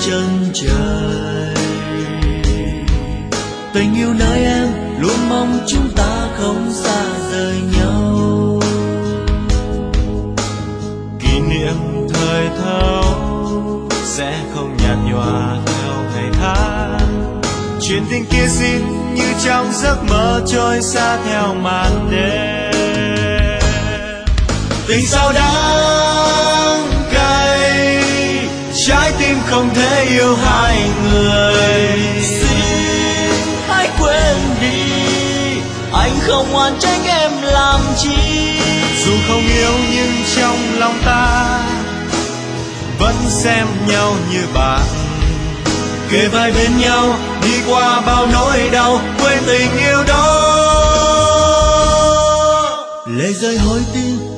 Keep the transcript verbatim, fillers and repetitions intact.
chân trời. Tình yêu nơi em luôn mong chúng ta không xa rời nhau. Kỷ niệm thời thơ sẽ không nhạt nhòa theo ngày tháng. Chuyện tình kia xin như trong giấc mơ trôi xa theo màn đêm. Tình sao đáng cay, trái tim không thể yêu hai người. Xin hãy quên đi, anh không oán trách em làm chi. Dù không yêu nhưng trong lòng ta vẫn xem nhau như bạn. Kề vai bên nhau đi qua bao nỗi đau, quên tình yêu đó. Lệ rơi hối tiếc